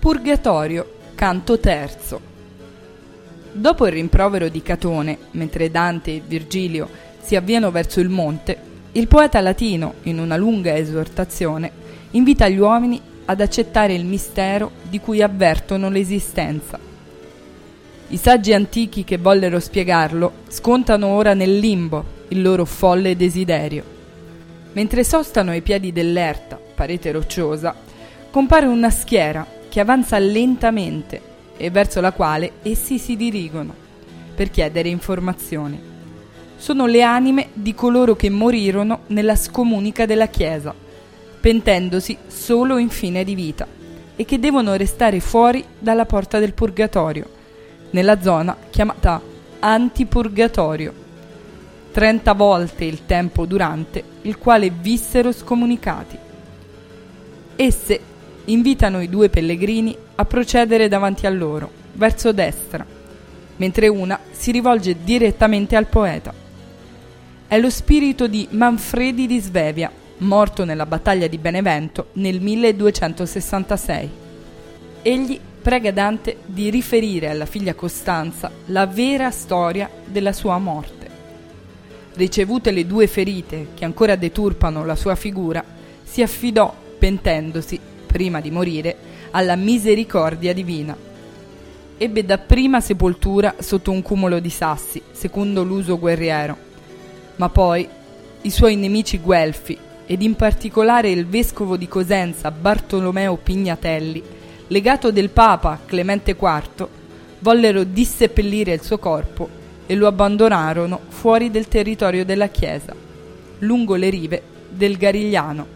Purgatorio, canto terzo. Dopo il rimprovero di Catone, mentre Dante e Virgilio si avviano verso il monte, il poeta latino, in una lunga esortazione, invita gli uomini ad accettare il mistero di cui avvertono l'esistenza. I saggi antichi che vollero spiegarlo scontano ora nel limbo il loro folle desiderio. Mentre sostano ai piedi dell'erta parete rocciosa, compare una schiera che avanza lentamente e verso la quale essi si dirigono per chiedere informazioni. Sono le anime di coloro che morirono nella scomunica della Chiesa, pentendosi solo in fine di vita, e che devono restare fuori dalla porta del Purgatorio, nella zona chiamata Antipurgatorio, 30 volte il tempo durante il quale vissero scomunicati. Esse invitano i due pellegrini a procedere davanti a loro, verso destra, mentre una si rivolge direttamente al poeta. È lo spirito di Manfredi di Svevia, morto nella battaglia di Benevento nel 1266. Egli prega Dante di riferire alla figlia Costanza la vera storia della sua morte. Ricevute le 2 ferite che ancora deturpano la sua figura, si affidò, pentendosi, prima di morire, alla misericordia divina. Ebbe dapprima sepoltura sotto un cumulo di sassi, secondo l'uso guerriero, ma poi i suoi nemici guelfi, ed in particolare il vescovo di Cosenza Bartolomeo Pignatelli, legato del Papa Clemente IV, vollero disseppellire il suo corpo e lo abbandonarono fuori del territorio della Chiesa, lungo le rive del Garigliano.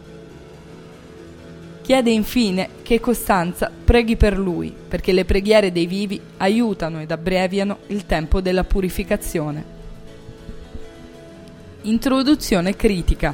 Chiede infine che Costanza preghi per lui, perché le preghiere dei vivi aiutano ed abbreviano il tempo della purificazione. Introduzione critica.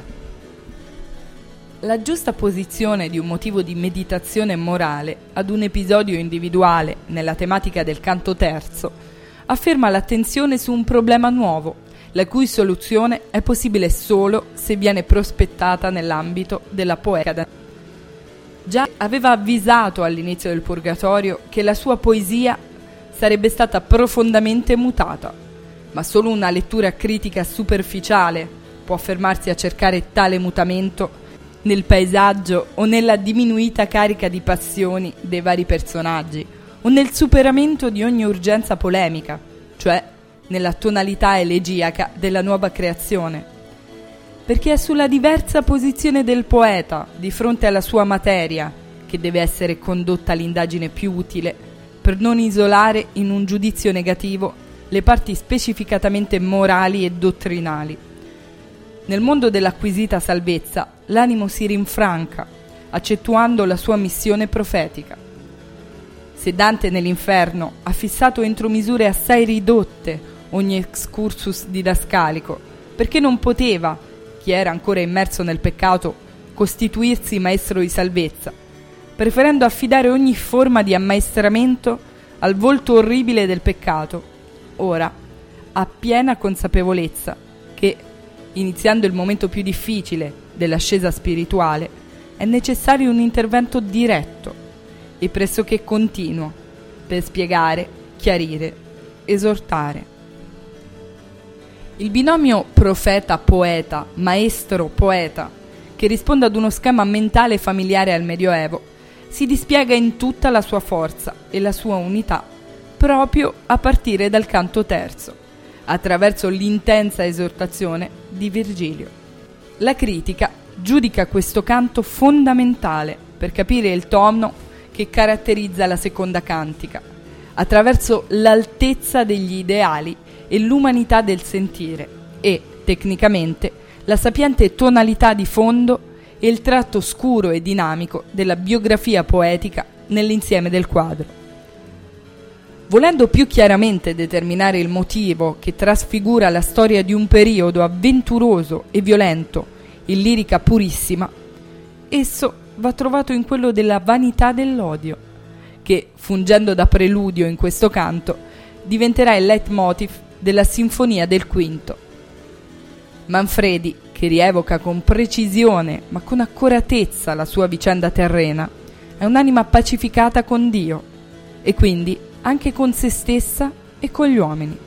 La giusta posizione di un motivo di meditazione morale ad un episodio individuale nella tematica del canto terzo afferma l'attenzione su un problema nuovo, la cui soluzione è possibile solo se viene prospettata nell'ambito della poetica. Già aveva avvisato all'inizio del Purgatorio che la sua poesia sarebbe stata profondamente mutata, ma solo una lettura critica superficiale può fermarsi a cercare tale mutamento nel paesaggio o nella diminuita carica di passioni dei vari personaggi o nel superamento di ogni urgenza polemica, cioè nella tonalità elegiaca della nuova creazione. Perché è sulla diversa posizione del poeta di fronte alla sua materia che deve essere condotta l'indagine più utile per non isolare in un giudizio negativo le parti specificatamente morali e dottrinali. Nel mondo dell'acquisita salvezza l'animo si rinfranca, accentuando la sua missione profetica. Se Dante nell'inferno ha fissato entro misure assai ridotte ogni excursus didascalico, perché non poteva, chi era ancora immerso nel peccato, costituirsi maestro di salvezza, preferendo affidare ogni forma di ammaestramento al volto orribile del peccato, ora ha piena consapevolezza che, iniziando il momento più difficile dell'ascesa spirituale, è necessario un intervento diretto e pressoché continuo per spiegare, chiarire, esortare. Il binomio profeta-poeta, maestro-poeta, che risponde ad uno schema mentale familiare al Medioevo, si dispiega in tutta la sua forza e la sua unità proprio a partire dal canto terzo, attraverso l'intensa esortazione di Virgilio. La critica giudica questo canto fondamentale per capire il tono che caratterizza la seconda cantica, attraverso l'altezza degli ideali e l'umanità del sentire e, tecnicamente, la sapiente tonalità di fondo e il tratto scuro e dinamico della biografia poetica nell'insieme del quadro. Volendo più chiaramente determinare il motivo che trasfigura la storia di un periodo avventuroso e violento in lirica purissima, esso va trovato in quello della vanità dell'odio, che, fungendo da preludio in questo canto, diventerà il leitmotiv della Sinfonia del Quinto. Manfredi, che rievoca con precisione ma con accuratezza la sua vicenda terrena, è un'anima pacificata con Dio e quindi anche con se stessa e con gli uomini.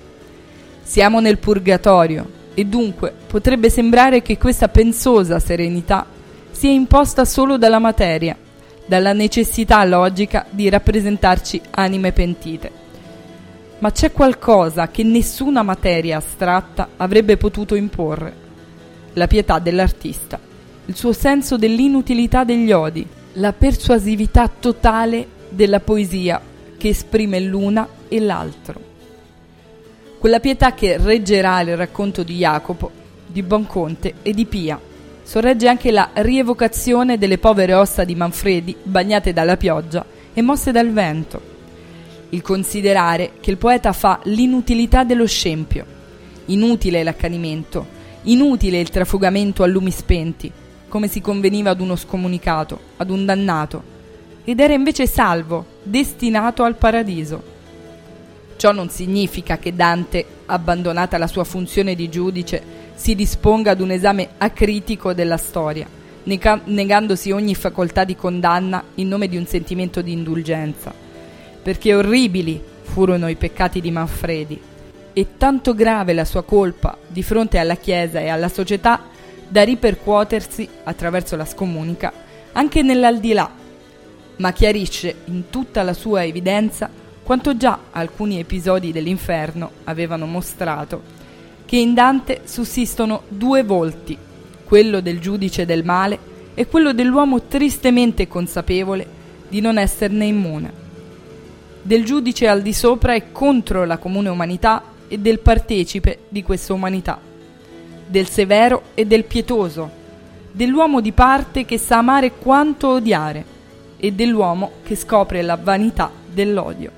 Siamo nel purgatorio e dunque potrebbe sembrare che questa pensosa serenità sia imposta solo dalla materia, dalla necessità logica di rappresentarci anime pentite. Ma c'è qualcosa che nessuna materia astratta avrebbe potuto imporre: la pietà dell'artista, il suo senso dell'inutilità degli odi, la persuasività totale della poesia che esprime l'una e l'altro. Quella pietà che reggerà il racconto di Jacopo, di Bonconte e di Pia. Sorregge anche la rievocazione delle povere ossa di Manfredi bagnate dalla pioggia e mosse dal vento. Il considerare che il poeta fa l'inutilità dello scempio. Inutile l'accanimento, inutile il trafugamento a lumi spenti, come si conveniva ad uno scomunicato, ad un dannato, ed era invece salvo, destinato al paradiso. Ciò non significa che Dante, abbandonata la sua funzione di giudice, si disponga ad un esame acritico della storia, negandosi ogni facoltà di condanna in nome di un sentimento di indulgenza, perché orribili furono i peccati di Manfredi e tanto grave la sua colpa di fronte alla Chiesa e alla società da ripercuotersi, attraverso la scomunica, anche nell'aldilà, ma chiarisce in tutta la sua evidenza quanto già alcuni episodi dell'inferno avevano mostrato, che in Dante sussistono due volti, quello del giudice del male e quello dell'uomo tristemente consapevole di non esserne immune, del giudice al di sopra e contro la comune umanità e del partecipe di questa umanità, del severo e del pietoso, dell'uomo di parte che sa amare quanto odiare e dell'uomo che scopre la vanità dell'odio.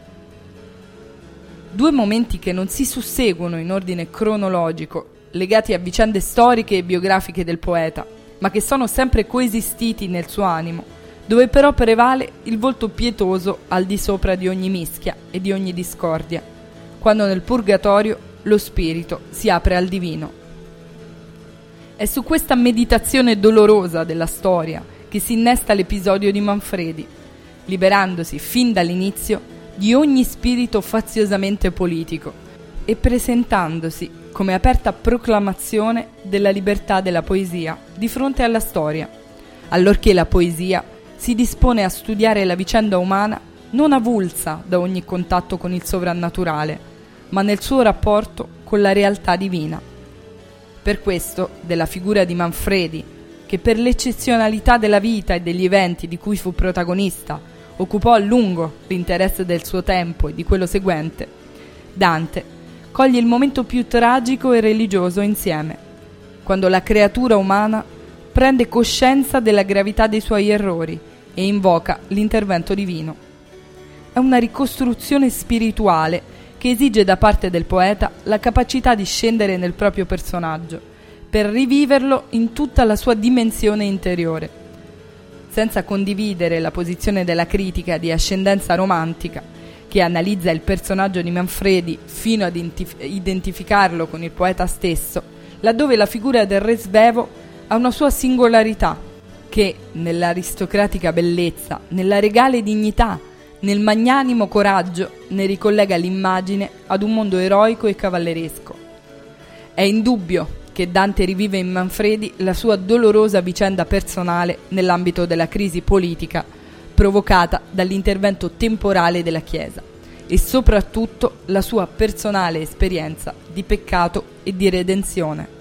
Due momenti che non si susseguono in ordine cronologico, legati a vicende storiche e biografiche del poeta, ma che sono sempre coesistiti nel suo animo, dove però prevale il volto pietoso al di sopra di ogni mischia e di ogni discordia, quando nel purgatorio lo spirito si apre al divino. È su questa meditazione dolorosa della storia che si innesta l'episodio di Manfredi, liberandosi fin dall'inizio di ogni spirito faziosamente politico e presentandosi come aperta proclamazione della libertà della poesia di fronte alla storia, allorché la poesia si dispone a studiare la vicenda umana non avulsa da ogni contatto con il sovrannaturale, ma nel suo rapporto con la realtà divina. Per questo, della figura di Manfredi, che per l'eccezionalità della vita e degli eventi di cui fu protagonista occupò a lungo l'interesse del suo tempo e di quello seguente, Dante coglie il momento più tragico e religioso insieme, quando la creatura umana prende coscienza della gravità dei suoi errori e invoca l'intervento divino. È una ricostruzione spirituale che esige da parte del poeta la capacità di scendere nel proprio personaggio, per riviverlo in tutta la sua dimensione interiore, senza condividere la posizione della critica di ascendenza romantica, che analizza il personaggio di Manfredi fino ad identificarlo con il poeta stesso, laddove la figura del re svevo ha una sua singolarità, che nell'aristocratica bellezza, nella regale dignità, nel magnanimo coraggio ne ricollega l'immagine ad un mondo eroico e cavalleresco. È indubbio che Dante rivive in Manfredi la sua dolorosa vicenda personale nell'ambito della crisi politica provocata dall'intervento temporale della Chiesa e soprattutto la sua personale esperienza di peccato e di redenzione.